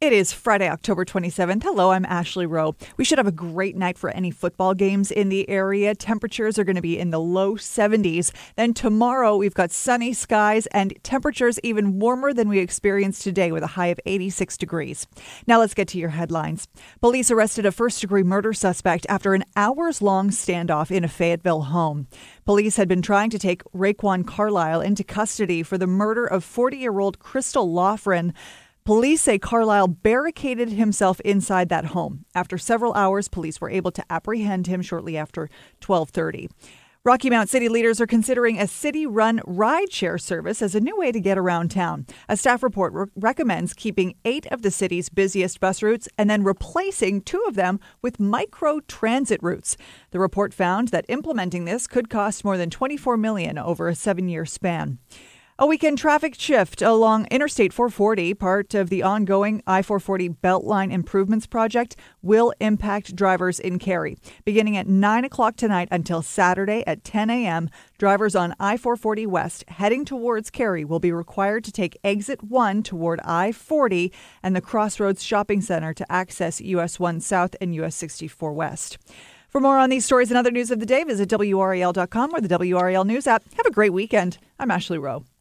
It is Friday, October 27th. Hello, I'm Ashley Rowe. We should have a great night for any football games in the area. Temperatures are going to be in the low 70s. Then tomorrow, we've got sunny skies and temperatures even warmer than we experienced today with a high of 86 degrees. Now let's get to your headlines. Police arrested a first-degree murder suspect after an hours-long standoff in a Fayetteville home. Police had been trying to take Raekwon Carlisle into custody for the murder of 40-year-old Crystal Loughran. Police say Carlisle barricaded himself inside that home. After several hours, police were able to apprehend him shortly after 12:30. Rocky Mount city leaders are considering a city-run rideshare service as a new way to get around town. A staff report recommends keeping 8 of the city's busiest bus routes and then replacing 2 of them with micro-transit routes. The report found that implementing this could cost more than $24 million over a 7-year span. A weekend traffic shift along Interstate 440, part of the ongoing I-440 Beltline Improvements Project, will impact drivers in Cary. Beginning at 9 o'clock tonight until Saturday at 10 a.m., drivers on I-440 West heading towards Cary will be required to take Exit 1 toward I-40 and the Crossroads Shopping Center to access US 1 South and US 64 West. For more on these stories and other news of the day, visit WRAL.com or the WRAL News app. Have a great weekend. I'm Ashley Rowe.